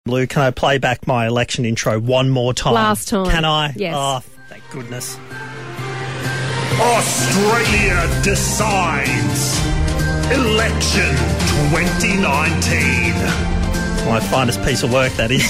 Lou, can I play back my election intro one more time? Last time. Can I? Yes. Oh, thank goodness. Australia decides. Election 2019. My finest piece of work, that is.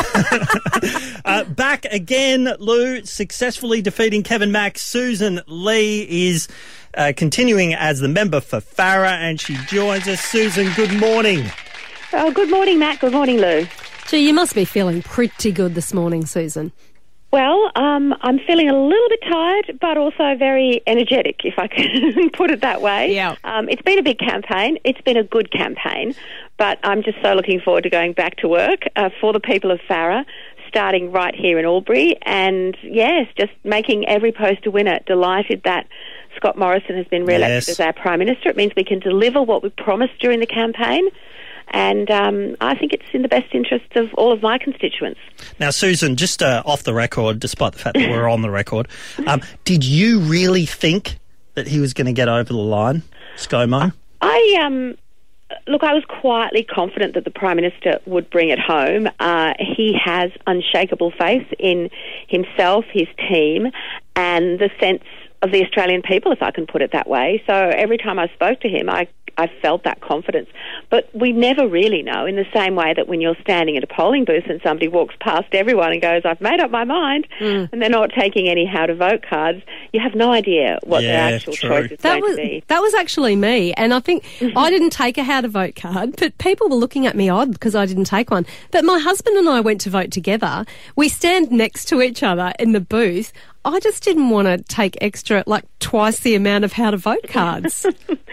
Back again, Lou, successfully defeating Kevin Mack. Susan Lee is continuing as the member for Farrer, and she joins us. Susan, good morning. Oh, good morning, Matt. Good morning, Lou. Gee, you must be feeling pretty good this morning, Susan. Well, I'm feeling a little bit tired, but also very energetic, if I can put it that way. Yeah. It's been a big campaign. It's been a good campaign, but I'm just so looking forward to going back to work for the people of Farrer, starting right here in Albury, and yes, just making every post a winner. Delighted that Scott Morrison has been re-elected as our Prime Minister. It means we can deliver what we promised during the campaign. And I think it's in the best interests of all of my constituents. Now, Susan, just off the record, despite the fact that we're on the record, did you really think that he was going to get over the line, ScoMo? Look, I was quietly confident that the Prime Minister would bring it home. He has unshakable faith in himself, his team, and the sense of the Australian people, if I can put it that way. So every time I spoke to him, I felt that confidence. But we never really know, in the same way that when you're standing at a polling booth and somebody walks past everyone and goes, I've made up my mind, and they're not taking any how-to-vote cards, you have no idea what their actual choice is going to be. That was actually me, and I think I didn't take a how-to-vote card, but people were looking at me odd because I didn't take one. But my husband and I went to vote together. We stand next to each other in the booth. I just didn't want to take extra, like twice the amount of how-to-vote cards.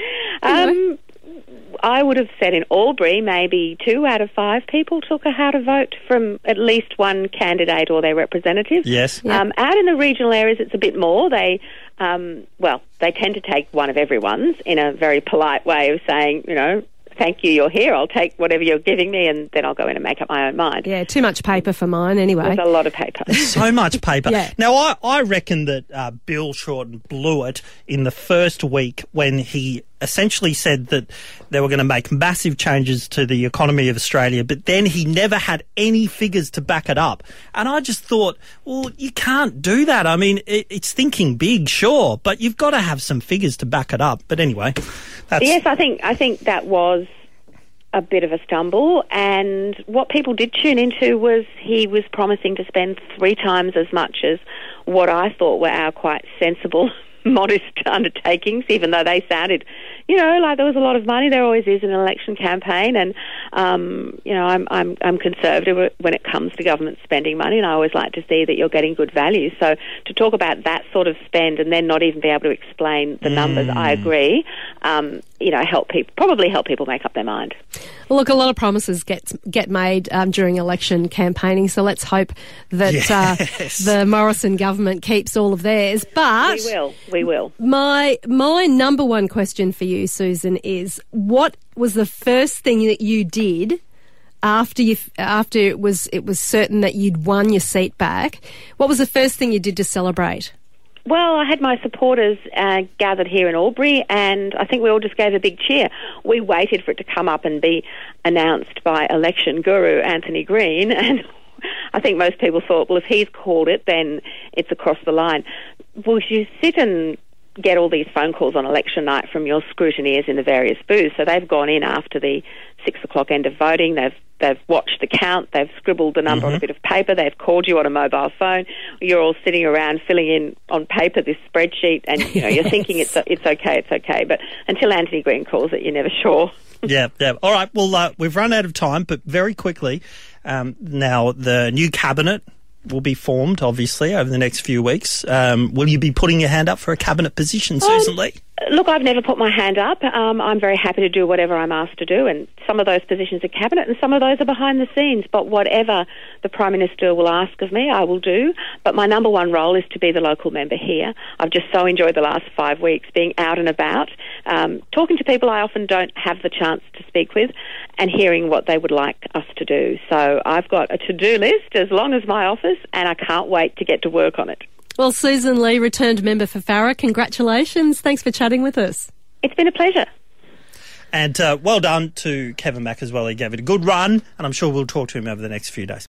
I would have said in Albury, maybe 2 out of 5 people took a how to vote from at least one candidate or their representative. Yes. Out in the regional areas, it's a bit more. They tend to take one of everyone's in a very polite way of saying, thank you, you're here, I'll take whatever you're giving me, and then I'll go in and make up my own mind. Yeah, too much paper for mine anyway. There's a lot of paper. So much paper. Yeah. Now, I reckon that Bill Shorten blew it in the first week when he essentially said that they were going to make massive changes to the economy of Australia, but then he never had any figures to back it up. And I just thought, well, you can't do that. I mean, it's thinking big, sure, but you've got to have some figures to back it up. But anyway, yes, I think that was a bit of a stumble, and what people did tune into was he was promising to spend 3 times as much as what I thought were our quite sensible, modest undertakings, even though they sounded, like there was a lot of money. There always is in an election campaign, and I'm conservative when it comes to government spending money, and I always like to see that you're getting good value. So to talk about that sort of spend and then not even be able to explain the numbers, I agree. Probably help people make up their mind. Well, look, a lot of promises get made during election campaigning, so let's hope that the Morrison government keeps all of theirs. But we will. My number one question for you, Susan, is what was the first thing that you did after it was certain that you'd won your seat back? What was the first thing you did to celebrate? Well, I had my supporters gathered here in Albury, and I think we all just gave a big cheer. We waited for it to come up and be announced by election guru Anthony Green, and I think most people thought, well, if he's called it, then it's across the line. Well, you sit and get all these phone calls on election night from your scrutineers in the various booths. So they've gone in after the 6 o'clock end of voting. They've watched the count. They've scribbled the number on a bit of paper. They've called you on a mobile phone. You're all sitting around filling in on paper this spreadsheet, and you're thinking it's okay. But until Anthony Green calls it, you're never sure. Yeah. All right. Well, we've run out of time, but very quickly, now the new cabinet will be formed, obviously, over the next few weeks. Will you be putting your hand up for a cabinet position, Susan Lee? Look, I've never put my hand up. I'm very happy to do whatever I'm asked to do, and some of those positions are cabinet and some of those are behind the scenes. But whatever the Prime Minister will ask of me, I will do. But my number one role is to be the local member here. I've just so enjoyed the last 5 weeks being out and about, talking to people I often don't have the chance to speak with, and hearing what they would like us to do. So I've got a to-do list as long as my office, and I can't wait to get to work on it. Well, Susan Lee, returned member for Farrer, congratulations. Thanks for chatting with us. It's been a pleasure. And well done to Kevin Mack as well. He gave it a good run, and I'm sure we'll talk to him over the next few days.